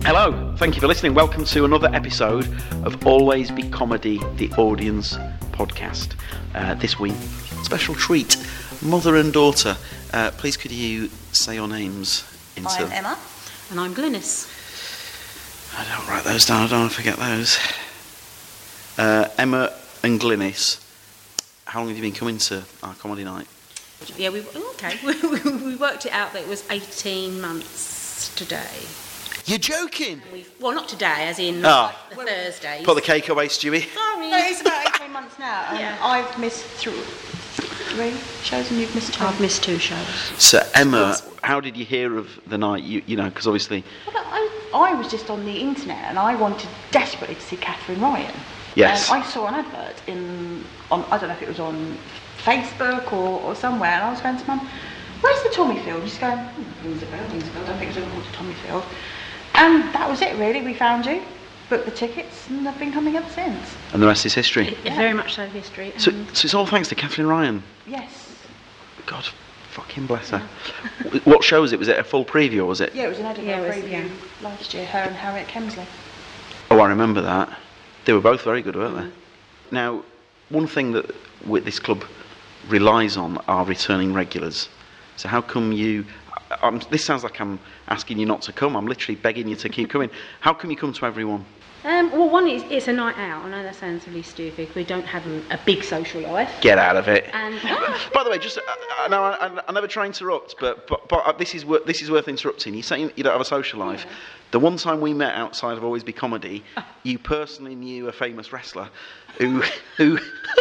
Hello, thank you for listening. Welcome to another episode of Always Be Comedy, the Audience podcast. This week, special treat, mother and daughter. Please could you say your names? I'm Emma. And I'm Glynis. I don't write those down, I don't want to forget those. Emma and Glynis, how long have you been coming to our comedy night? Yeah, we worked it out that it was 18 months today. You're joking? Well, not today, as in Ah. the Thursdays. Put the cake away, Stewie. Sorry. No, it's about 18 months now. Yeah. I've missed three shows and you've missed two. I've missed 2 shows. So, Emma, how did you hear of the night? You know, because obviously... Well, I was just on the internet and I wanted desperately to see Katherine Ryan. Yes. I saw an advert on I don't know if it was on Facebook or somewhere, and I was going to Mum, where's the Tommyfield? She's going, rings a bell, I don't think it's ever called the Tommyfield. And that was it really, we found you, booked the tickets, and they've been coming ever since. And the rest is history. Very much so history. So it's all thanks to Katherine Ryan? Yes. God, fucking bless her. What show was it? Was it a full preview or was it? Yeah, it was an Edinburgh Yeah, preview last year, her and Harriet Kemsley. Oh, I remember that. They were both very good, weren't they? Now, one thing that this club relies on are returning regulars. So how come you... this sounds like I'm asking you not to come. I'm literally begging you to keep coming. How come you come to every one? Well, one is it's a night out. I know that sounds really stupid. We don't have a big social life. Get out of it. And by the way, just I never try to interrupt, but this is worth interrupting. You're saying you don't have a social life. Yeah. Oh. The one time we met outside of Always Be Comedy, you personally knew a famous wrestler who okay.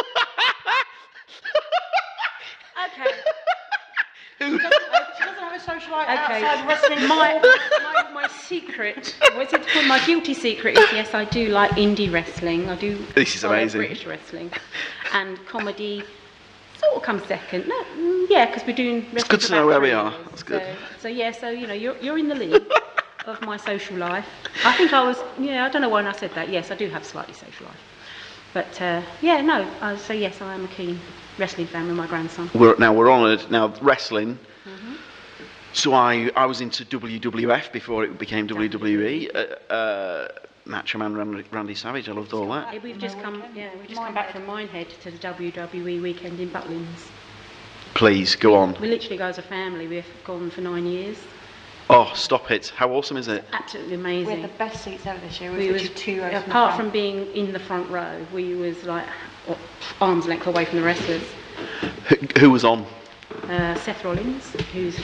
She doesn't have a social life outside wrestling. My secret, what's it called? My guilty secret is yes, I do like indie wrestling. I do. This is amazing. British wrestling, and comedy sort of comes second. No, yeah, because we're doing. It's good to know where we are. That's good. So you know, you're in the league of my social life. I think I was. Yeah, I don't know when I said that. Yes, I do have slightly social life, but yeah, no. So yes, I am a keen wrestling fan with my grandson. We're honoured. Now, wrestling. Mm-hmm. So I was into WWF before it became WWE. Macho Man Randy Savage, I loved all that. Yeah, we've just come back from Minehead to the WWE weekend in Butlins. Please, go on. We literally go as a family. We've gone for 9 years. Oh, stop it. How awesome is it? Absolutely We amazing. had the best seats ever this year. We was, 2 rows apart from being in the front row, we was like arm's length away from the wrestlers. Who was on? Seth Rollins, who's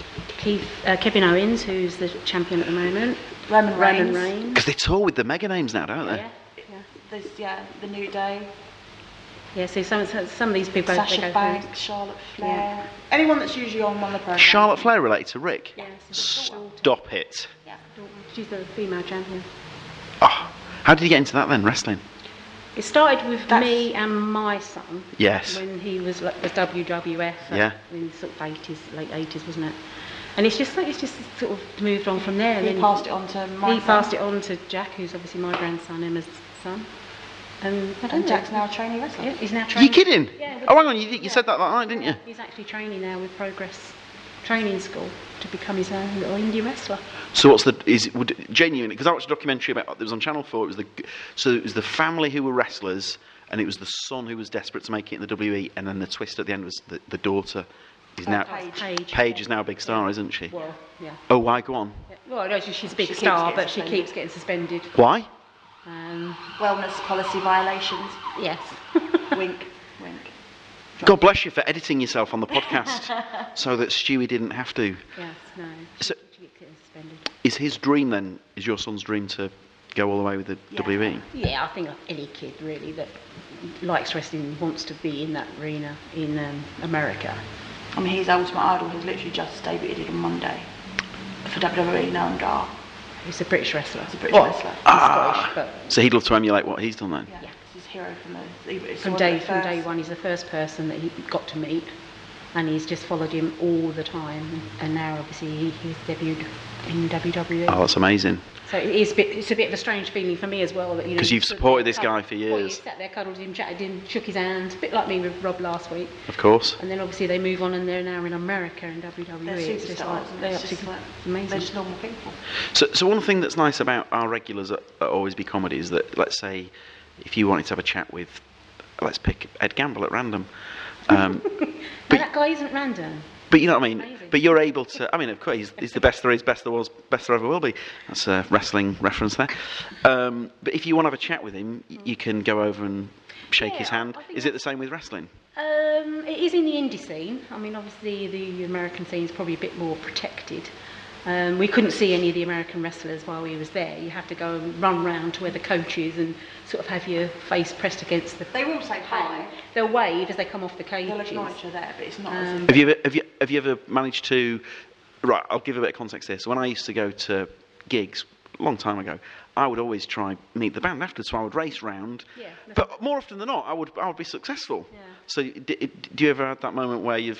Kevin Owens, who's the champion at the moment. Roman Reigns. Because they tour with the mega names now, don't they? Yeah. There's the New Day. Yeah, so some of these people Sasha they go Banks, through. Charlotte Flair. Yeah. Anyone that's usually on one of the programs. Charlotte Flair related to Rick? Yeah, Stop it. Yeah. She's the female champion. Oh, how did you get into that then, wrestling? It started with me and my son. Yes. When he was WWF. In sort of late 80s, wasn't it? And it's just sort of moved on from there. He passed it on to my He son. passed it on to Jack, who's obviously my grandson, Emma's son. And Jack's now a trainee wrestler. Yeah, he's now Are training. you kidding? Yeah. Oh, hang on, you said that night, didn't you? He's actually training now with Progress Training School to become his own little indie wrestler. So what's genuinely, because I watched a documentary about it was on Channel 4, it was the family who were wrestlers and it was the son who was desperate to make it in the WWE, and then the twist at the end was the daughter is now Paige is now a big star, isn't she? Well, yeah. Oh, why? Go on. Yeah. Well, no, she's a big She star, keeps but she getting keeps getting suspended. Why? Wellness policy violations. Yes. Wink, wink. God bless you for editing yourself on the podcast so that Stewie didn't have to. Yes, no. So- She keeps getting suspended. Is his dream then, is your son's dream to go all the way with the WWE? Yeah, I think like any kid really that likes wrestling wants to be in that arena in America. I mean, his ultimate idol has literally just debuted on Monday for WWE, Noam Dar. He's a British wrestler. He's a British wrestler. He's Scottish, but So he'd love to emulate what he's done then? Yeah, he's his hero from from day one, he's the first person that he got to meet. and he's just followed him all the time. And now, obviously, he's debuted in WWE. Oh, that's amazing. So it's a bit of a strange feeling for me as well. That, you know, 'Cause you've stood supported there, this guy for well, you years. sat there, cuddled him, chatted him, shook his hand, a bit like me with Rob last week. Of course. And then obviously they move on and they're now in America in WWE. They're It's just superstars, they're it's just absolutely like, amazing. they're just normal people. So one thing that's nice about our regulars at Always Be Comedy is that, let's say, if you wanted to have a chat with, let's pick Ed Gamble at random. No, that guy isn't random. But you know what I mean? Amazing. But you're able to, I mean, of course, he's the best there is, best there was, best there ever will be. That's a wrestling reference there. But if you want to have a chat with him, you can go over and shake Yeah, his hand. I think Is it the same with wrestling? It is in the indie scene. I mean, obviously the American scene is probably a bit more protected. We couldn't see any of the American wrestlers while we was there. You have to go and run round to where the coach is and sort of have your face pressed against the... They will say hi. They'll wave as they come off the cages. They'll acknowledge you're there, but it's not as Have you ever managed to? Right, I'll give a bit of context here. So when I used to go to gigs a long time ago, I would always try meet the band after. So I would race round. Yeah. But more often than not, I would be successful. Yeah. So do you ever have that moment where you've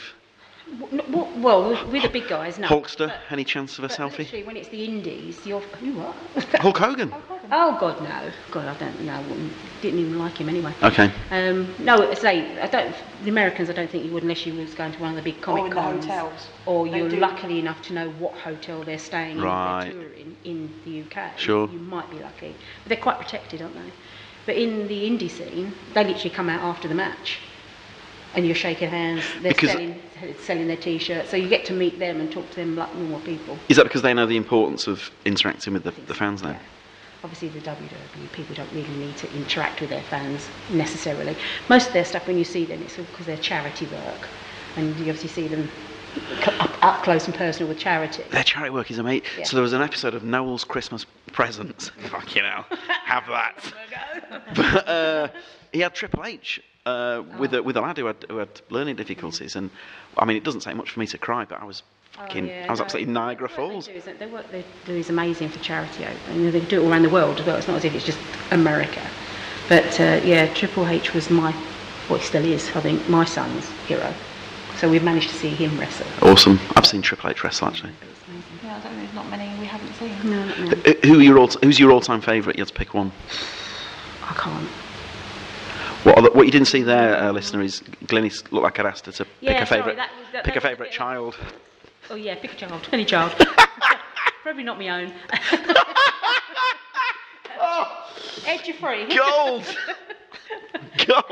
Well, with the big guys, no. Hulkster? But- Any chance of a but selfie? literally, when it's the indies, you're... Who, what? Hulk Hogan. Oh, God, no. God, I don't know. Didn't even like him anyway. Okay. No, I say, the Americans, I don't think you would unless you was going to one of the big Comic in the Cons. hotels. Or They you're do. lucky enough to know what hotel they're staying Right. in, they're touring in the UK. Sure. You might be lucky. But they're quite protected, aren't they? But in the indie scene, they literally come out after the match. And you're shaking hands, they're Because- selling their T-shirts, so you get to meet them and talk to them like normal people. Is that because they know the importance of interacting with the fans then? Yeah. Obviously, the WWE people don't really need to interact with their fans necessarily. Most of their stuff, when you see them, it's all because they're charity work, and you obviously see them up close and personal with charity. Their charity work is amazing. Yeah. So there was an episode of Noel's Christmas Presents. Fuck you know, have that. But he had Triple H with a lad who had learning difficulties, and I mean, it doesn't take much for me to cry, but I was fucking, I was absolutely Niagara Falls. The work they do is amazing for charity, and they do it all around the world as well. It's not as if it's just America. But yeah, Triple H was he still is, I think, my son's hero. So we've managed to see him wrestle. Awesome. I've seen Triple H wrestle actually. It's amazing. Yeah, I don't know, there's not many we haven't seen. No, not now. Who's your all-time favourite? You have to pick one. I can't. What you didn't see there, listener, is Glynis looked like I'd asked her to pick Yeah, a sorry, favourite. that was Pick a a favourite bit- child. Oh yeah, pick a child, any child. Probably not my own. Ed, you're free. Gold. Gold.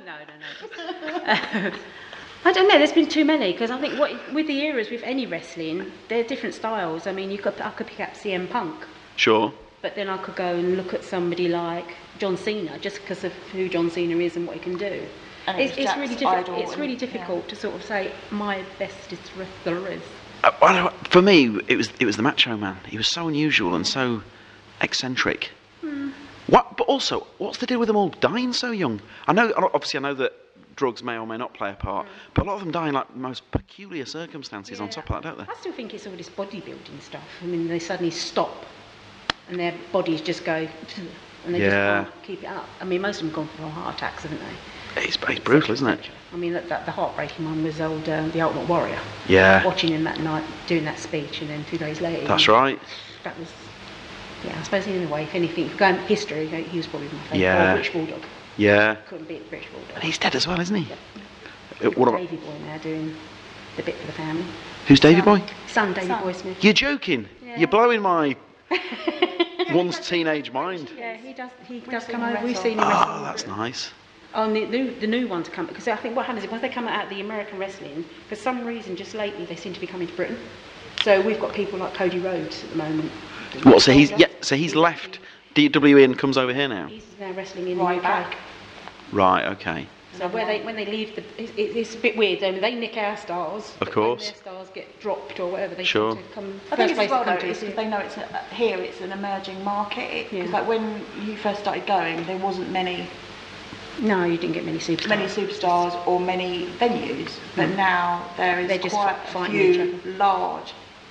No. I don't know. There's been too many because I think with the eras with any wrestling, there are different styles. I mean, I could pick up CM Punk, Sure. but then I could go and look at somebody like John Cena just because of who John Cena is and what he can do. And it It's was really Jack's difficult. idol It's really and- difficult to sort of say my bestest wrestler is. For me, it was the Macho Man. He was so unusual and so eccentric. What? But also, what's the deal with them all dying so young? I know that drugs may or may not play a part, but a lot of them die in like the most peculiar circumstances. On top of that, don't they? I still think it's all this bodybuilding stuff. I mean, they suddenly stop and their bodies just go and they Yeah. just can't keep it up. I mean, most of them gone for heart attacks, haven't they? It's brutal, isn't it? I mean, the heartbreaking one was old The Ultimate Warrior. Yeah. Watching him that night doing that speech, and then 2 days later. That's right. That was, yeah. I suppose in a way, if anything, if you go in history, he was probably my favourite. Yeah. Or British Bulldog. Yeah. Couldn't beat British Bulldog. And he's dead as well, isn't he? Yeah. What about Davy Boy now doing the bit for the family. who's Davy Boy? Son Davy Son. Boy Smith. You're joking. Yeah. You're blowing my once teenage mind. Yeah, he does. He We've does seen come him over. We've wrestle. seen him wrestle. Oh, that's nice. On the new one to come, because I think what happens is once they come out of the American wrestling, for some reason, just lately they seem to be coming to Britain. So we've got people like Cody Rhodes at the moment. What? So he's left DWE and comes over here now. He's now wrestling in Right the UK. back. Right. Okay. So when they leave it's a bit weird. They nick our stars. Of but course. When their stars get dropped or whatever, they Sure. seem to come. I think first it's as place well to though, come to it's is because they know it's here it's an emerging market. Because Yeah. like when you first started going, there wasn't many No, you didn't get many superstars. or many venues, but now there They're is just quite a fighting each few large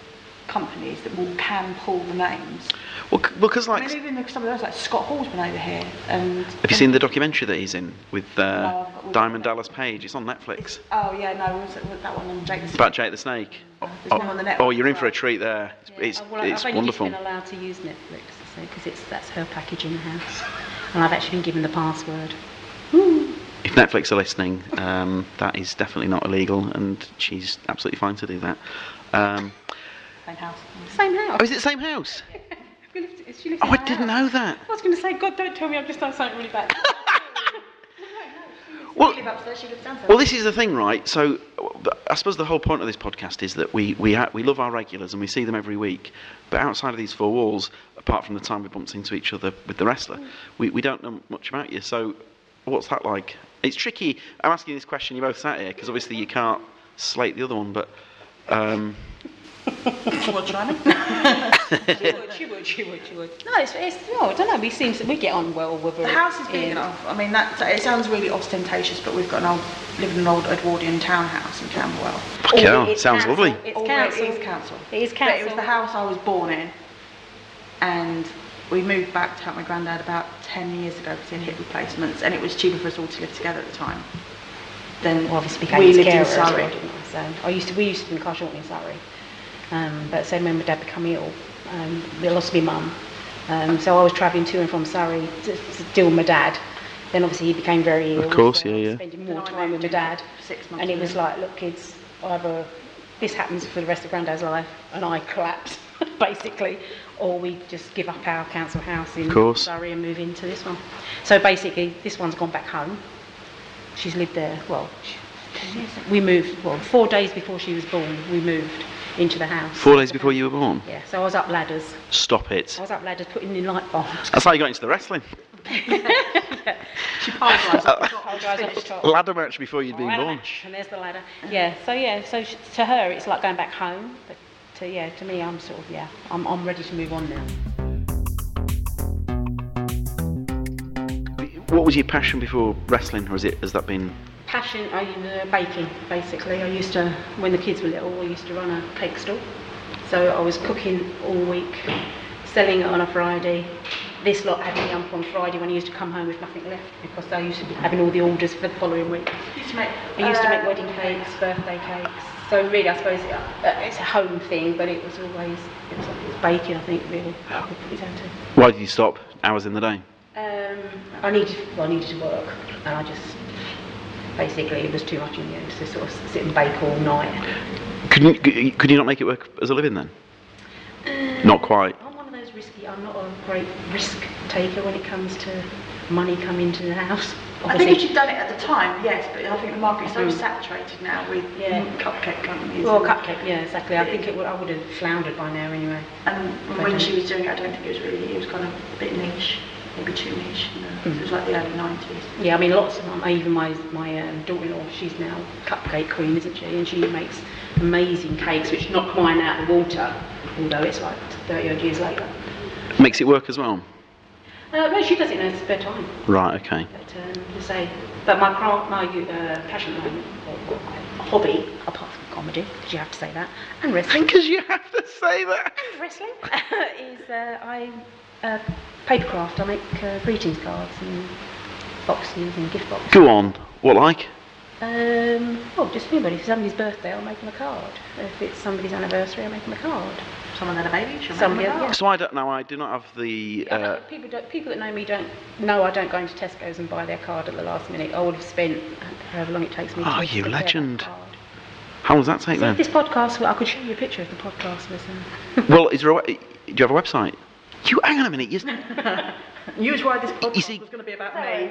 companies that can pull the names. Well, because I like, mean, even some of those, like Scott Hall's been over here. And have you seen the documentary that he's in with No, Diamond Dallas Page? It's on Netflix. Oh yeah, no, was that one on Jake the Snake? About Jake the Snake. There's one on the Netflix Oh, you're in as for a well. treat there. It's Well, I've only wonderful. just been allowed to use Netflix, because that's her package in the house, and I've actually been given the password. If Netflix are listening, that is definitely not illegal, and she's absolutely fine to do that. Same house. Same house. Oh, is it the same house? She lives Oh, in I our didn't house. know that. I was going to say, God, don't tell me I've just done something really bad. Well, You live upstairs, she lives downstairs. well, this is the thing, right? So, I suppose the whole point of this podcast is that we love our regulars and we see them every week. But outside of these four walls, apart from the time we bumped into each other with the wrestler, we don't know much about you. So, what's that like? It's tricky. I'm asking you this question. You both sat here because obviously you can't slate the other one, but. She would try me. She would. No, it's no, I don't know. We get on well with her. The house is big enough. I mean, it sounds really ostentatious, but we've got live in an old Edwardian townhouse in Camberwell. Fuck yeah, sounds lovely. It's Although council. It is council. It is But council. it was the house I was born in, and we moved back to help my granddad about 10 years ago because he had hip replacements, and it was cheaper for us all to live together at the time. Then Well, obviously became we his lived carer in as well, Surrey. didn't we? So we used to be in Carshalton in Surrey. But so when my dad became ill, we lost my mum. So I was travelling to and from Surrey to deal with my dad. Then obviously he became very ill. Of course, so I was yeah. spending Then more I time with moved my in dad. 6 months And it was ago. like, look kids, either this happens for the rest of Granddad's life and I collapse, basically, or we just give up our council house in course. Surrey and move into this one. So basically, this one's gone back home. She's lived there, we moved, 4 days before she was born, we moved into the house. 4 days before you were born? Yeah, so I was up ladders. Stop it. I was up ladders putting in light bulbs. That's how you got into the wrestling. She apologised. Apologised off the top. Ladder match before you'd been Ladder born. match, and there's the ladder. So to her it's like going back home, but to me I'm sort of, I'm ready to move on now. What was your passion before wrestling, or has that been? Passion, baking, basically. I used to, when the kids were little, I used to run a cake stall. So I was cooking all week, selling it on a Friday. This lot had me up on Friday when I used to come home with nothing left because I used to be having all the orders for the following week. I used to make wedding cakes, birthday cakes. So really, I suppose it's a home thing, but it was baking, I think, really. I could put it down to. Why did you stop hours in the day? I needed to work, and I just basically it was too much in the end to sort of sit and bake all night. Could you not make it work as a living then? Not quite. I'm one of those risky. I'm not a great risk taker when it comes to money coming into the house. I think if you'd done it at the time, yes, but I think the market's so saturated now with Yeah. cupcake companies. Well, and- cupcake, yeah, exactly. I think I would have floundered by now anyway. And when she was doing it, I don't think it was kind of a bit niche, maybe too niche. It was like the early 90s. Yeah, I mean, lots of them. Even my daughter-in-law, she's now cupcake queen, isn't she? And she makes amazing cakes, which knock mine out of the water, although it's like 30 odd years later. Makes it work as well. No, she does it in her spare time. Right. Okay. But my passion, or hobby, apart from comedy, because you have to say that, and wrestling, Because you have to say that. wrestling is I papercraft. I make greetings cards and boxes and gift boxes. Go on. What like? Just anybody. If somebody's birthday, I'll make them a card. If it's somebody's anniversary, I'll make them a card. Someone had a baby, she'll Somebody, make them a yeah. card. So I don't know. I do not have the. People that know me don't know I don't go into Tesco's and buy their card at the last minute. I would have spent however long it takes me to Oh, you prepare that legend. card. How long does that take So then? this podcast, I could show you a picture of the podcast. Well, is there do you have a website? You hang on a minute. You was why this podcast You see- was going to be about me.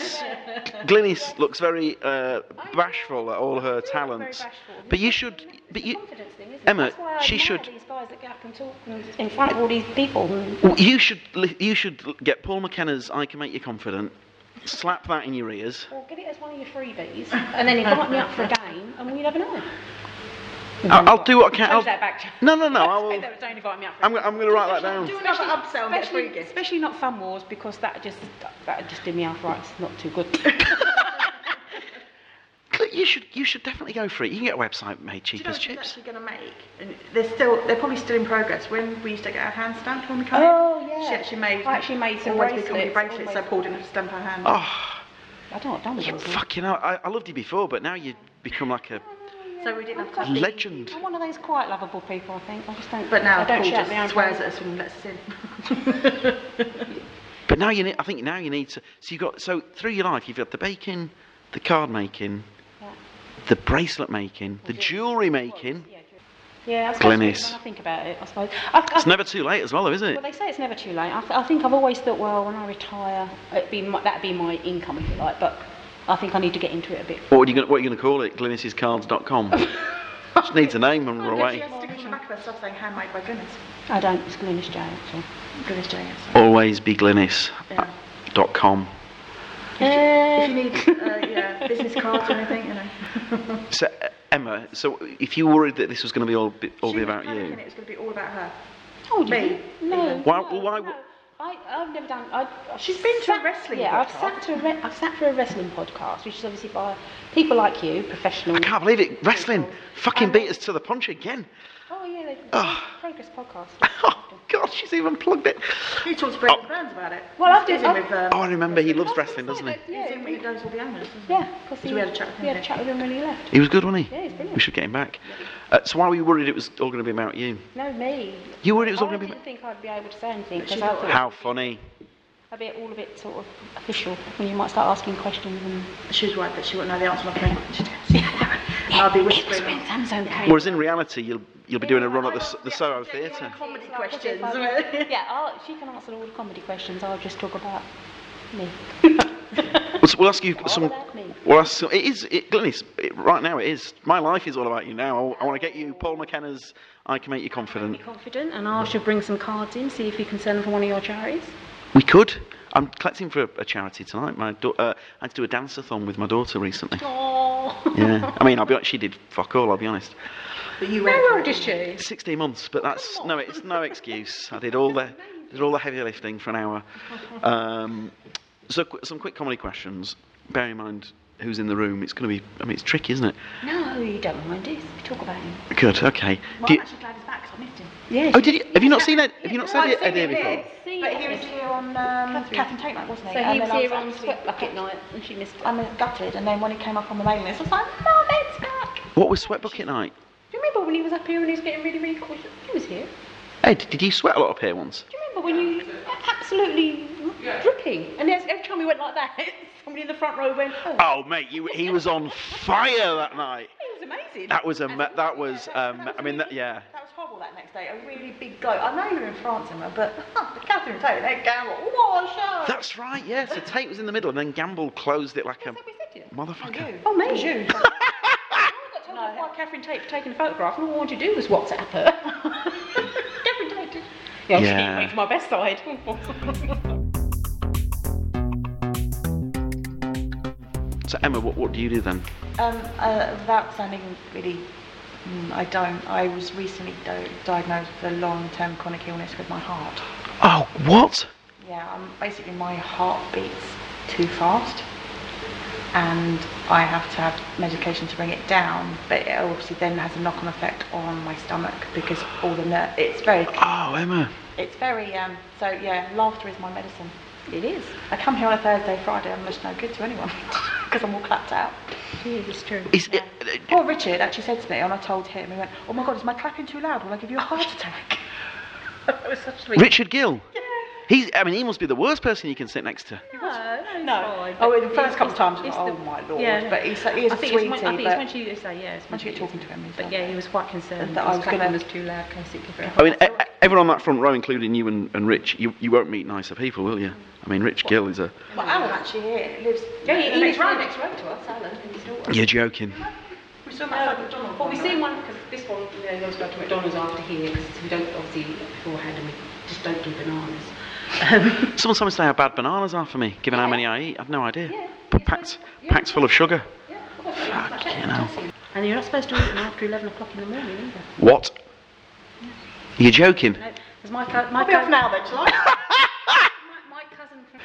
Glynis looks very bashful at all her talents. But you should. But you, Confidence thing, isn't it? Emma, That's why I she admire should. These guys that get up and talk in front of all these people. Well, you should get Paul McKenna's "I Can Make You Confident." Slap that in your ears. Or get it as one of your freebies, and then invite me up for a game, and we never know. I'll do what I can. Change that back. No. I will. Don't invite me up. For I'm going to write that down. Do another upsell and get a free gift. Especially not Fun Wars, because that just did me arthritis. Not too good. you should definitely go for it. You can get a website made cheap Do you know as what she's chips. actually going to make? And they're probably still in progress. When we used to get our hand stamped when we come Oh, in, yeah. she actually made. I actually made some Always Be Comedy bracelets, bracelets, so Paul didn't have to stamp her hand. Oh, I don't know what I've done with you those. fucking hell. I loved you before, but now you become like a So we didn't have to have the- legend. I'm one of those quite lovable people, I think. I just don't. But now I don't Paul shout my own just swears praise. at us and lets us in. But now I think now you need to. So you got through your life, you've got the baking, the card making, Yeah. the bracelet making, the jewellery making. Yeah, I suppose Glynis. when I think about it, I suppose. It's never too late as well, though, is it? Well, they say it's never too late. I think I've always thought, well, when I retire, that'd be my income, if you like. But I think I need to get into it a bit. What are you going to call it? Glynis'scards.com. Just needs a name and we're She away. has to stick on the back of her stuff saying handmade by Glynis. I don't. It's Glynis J, actually. Glynis J, yes. Always be Glynis.com. If you need business cards or anything, you know. So Emma, so if you were worried that this was going to be all She be was about panicking you, it was going to be all about her. Told you. Me? No. Why- no, why- no. I've never done. She's been to a wrestling Yeah, podcast. I've sat for a wrestling podcast, which is obviously by people like you, professional. I can't believe it. Wrestling fucking beat us to the punch again. Oh yeah, they Progress podcast. Oh God, she's even plugged it. You talked to Brendan Burns about it. Well, I've He's done- in with, Oh, I remember. He loves wrestling, doesn't he? Yeah, he's in with those all the owners, doesn't he? yeah, because we had a chat with him, We had a didn't chat with him when he left. He was good, wasn't he? Yeah, he's brilliant. We should get him back. So why were you worried it was all going to be about you? No, me. You worried it was all I going to be didn't think I'd be able to say anything But because she I thought- thought How funny. a bit all a bit sort of official when you might start asking questions and. She was worried that she wouldn't know the answer to my question. And I'll be whispering. Sam's okay. Whereas in reality, you'll be doing a run at the Soho Theatre. Comedy questions. Yeah, she can answer all the comedy questions. I'll just talk about me. We'll ask you some. about me. Well, Glynis. Right now, it is. My life is all about you now. I want to get you Paul McKenna's "I Can Make You Confident." Be confident, and I should bring some cards in, see if you can sell them for one of your charities. We could. I'm collecting for a charity tonight. I had to do a dance-a-thon with my daughter recently. Oh. Yeah, I mean, she did fuck all. I'll be honest. But you How went old is she? 16 months, but it's no excuse. I did all the heavy lifting for an hour. So some quick comedy questions. Bear in mind who's in the room. It's going to be. I mean, it's tricky, isn't it? No, you don't mind it. We talk about him. Good. Okay. Well, Do I'm you- actually glad he's back because I missed him. Yeah. Oh, did you? Have you not seen Ed? Have you not seen I've Ed seen here him before? here, but he was here on Catherine Tate night, wasn't he? So And he was then I here on actually Sweat Bucket night, and she missed it. I'm gutted, and then when he came up on the mailing list, I was like, Mum, Ed's back. What was Sweat Bucket Night? Do you remember when he was up here and he was getting really, really cool? He was here. Ed, did you sweat a lot up here once? Do you remember when you absolutely dripping? And every time we went like that, somebody in the front row went, oh. Oh, mate, he was on fire that night. It was amazing. That was I mean, yeah. That was horrible that next day. A really big bloke. I know you were in France, Emma, but Catherine Tate, Ed Gamble, what a show! That's right, yeah. So Tate was in the middle, and then Gamble closed it like a motherfucker. Oh, me? You. I got told off by Catherine Tate for taking a photograph, and all I wanted to do was WhatsApp her. Catherine Tate. Yeah, Yeah. she went to my best side. So Emma, what do you do then? Without sounding really, I don't. I was recently diagnosed with a long-term chronic illness with my heart. Oh, what? Yeah, basically my heart beats too fast, and I have to have medication to bring it down. But it obviously then has a knock-on effect on my stomach because all the it's very. Oh, Emma. It's very. So yeah, laughter is my medicine. It is. I come here on a Thursday, Friday. I'm just no good to anyone because I'm all clapped out. It is true. Poor Richard actually said to me, and I told him, he went, "Oh my God, is my clapping too loud? Will I give you a heart attack?" That was such sweet. Richard Gill. He must be the worst person you can sit next to. No. Oh, the first couple of times, I was like, oh my Lord. Yeah. But he is a I think sweetie. it's when but she say yes. once you get talking to him, he's But like- yeah, he was quite concerned That that I his was clapping gonna- was too loud, basically. For I mean, everyone on that front row, including you and Rich, you won't meet nicer people, will you? I mean, Rich Gill is a... Well, Alan actually here lives Yeah, he next lives right road. next road to us, Alan, and his daughter. You're joking. We saw him outside McDonald's. Well, we've seen one, because this one, he goes back to McDonald's after here, because we don't, obviously, beforehand, and we just don't do bananas. Someone told me today how bad bananas are for me, given how many I eat. I've no idea. Yeah. But packed full of sugar. Yeah, Fucking hell. and you're not supposed to eat them after 11 o'clock in the morning either. What? You're joking? No, because my I'll be off now then, shall I? my cousin from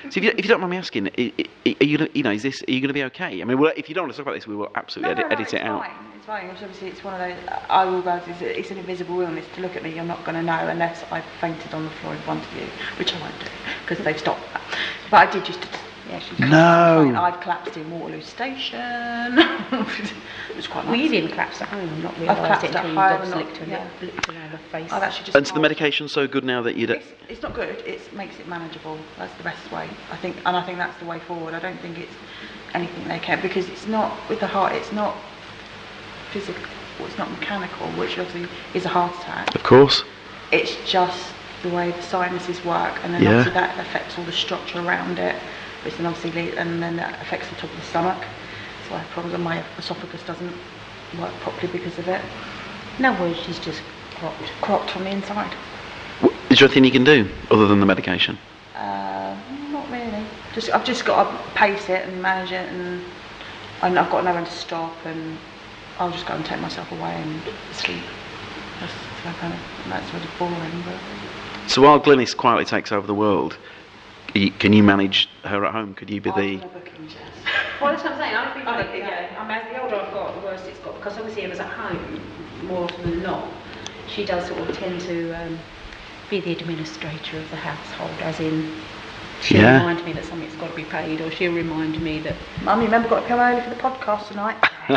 So if you don't mind me asking, are you gonna, are you going to be okay? I mean, if you don't want to talk about this, we will absolutely edit it out. It's fine. Obviously, it's one of those. I will go. It's an invisible illness. To look at me, you're not going to know unless I've fainted on the floor in front of you, which I won't do because they've stopped that. But I did just. Yeah, she's no. I've collapsed in Waterloo Station. It was quite nice. Well, you didn't collapse at home. I'm not I've collapsed realised it at until home. you licked her face. I've actually just. And so the medication's so good now that you don't. It's not good. It makes it manageable. That's the best way, I think, and I think that's the way forward. I don't think it's anything they can, because it's not with the heart. It's not physical. It's not mechanical, which obviously is a heart attack. Of course. It's just the way the sinuses work, and then obviously that affects all the structure around it, which then obviously and then that affects the top of the stomach. So I have problems, and my esophagus doesn't work properly because of it. No words, she's just Cropped from the inside. Is there anything you can do other than the medication? Not really. I've just got to pace it and manage it, and I've got to know when to stop, and I'll just go and take myself away and sleep. That's really boring. But So while Glynis quietly takes over the world, can you manage her at home? Could you be the... Well, that's what I'm saying. I mean, the older I've got, the worse it's got, because obviously Emma's at home more often than not. She does sort of tend to be the administrator of the household, as in she'll remind me that something's got to be paid, or she'll remind me that... Mum, you remember got to come early for the podcast tonight?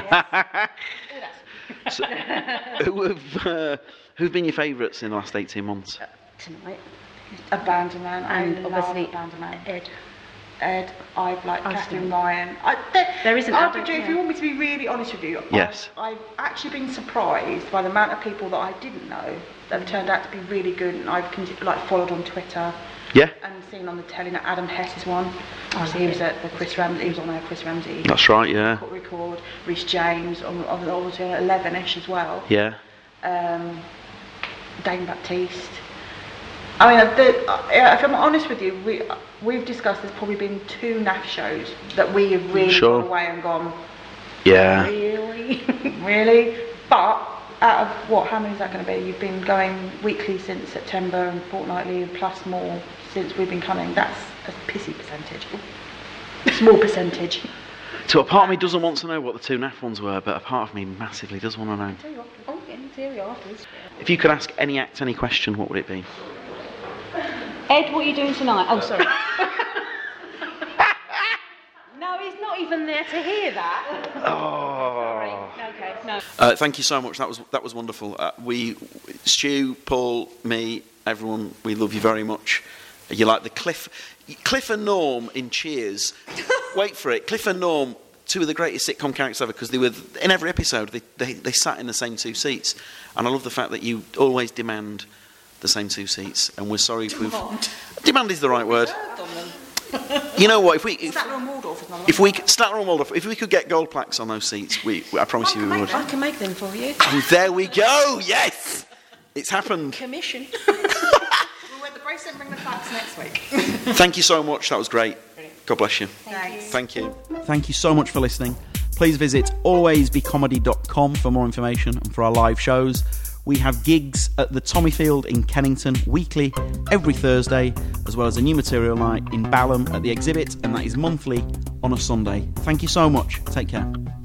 So, who've been your favourites in the last 18 months? Tonight. Abandonan. And obviously Abandonan. Ed. I've liked Catherine still- Ryan. There isn't. If you want me to be really honest with you, Yes. I've actually been surprised by the amount of people that I didn't know that have turned out to be really good, and I've followed on Twitter. Yeah. And seen on the telly. Now Adam Hess is one. Obviously, he was at the Chris Ramsey. He was on there. Chris Ramsey. That's right. Yeah. Record. Rhys James on obviously 11ish as well. Yeah. Dane Baptiste. I mean, if I'm honest with you, we've discussed there's probably been 2 NAF shows that we have really gone away and gone, Yeah. really? Really? But out of how many is that going to be? You've been going weekly since September and fortnightly plus more since we've been coming. That's a pissy percentage. Small percentage. So a part of me doesn't want to know what the 2 NAF ones were, but a part of me massively does want to know. Tell you what, in theory afterwards. If you could ask any act any question, what would it be? Ed, what are you doing tonight? Oh, sorry. No, he's not even there to hear that. Oh. Sorry. Okay, no. Thank you so much. That was wonderful. Stu, Paul, me, everyone, we love you very much. You're like the Cliff and Norm in Cheers. Wait for it. Cliff and Norm, 2 of the greatest sitcom characters ever, because they were in every episode. They sat in the same 2 seats, and I love the fact that you always demand the same 2 seats. And we're sorry if we've demand is the right word. You know what? Statler and Waldorf is another one. Statler and Waldorf, if we could get gold plaques on those seats, I promise you we would. I can make them for you. Oh, there we go. Yes, it's happened. Commission. We'll wear the bracelet and bring the plaques next week. Thank you so much. That was great. God bless you. Thanks. Thank you. Thank you so much for listening. Please visit alwaysbecomedy.com for more information and for our live shows. We have gigs at the Tommyfield in Kennington weekly, every Thursday, as well as a new material night in Balham at the Exhibit, and that is monthly on a Sunday. Thank you so much. Take care.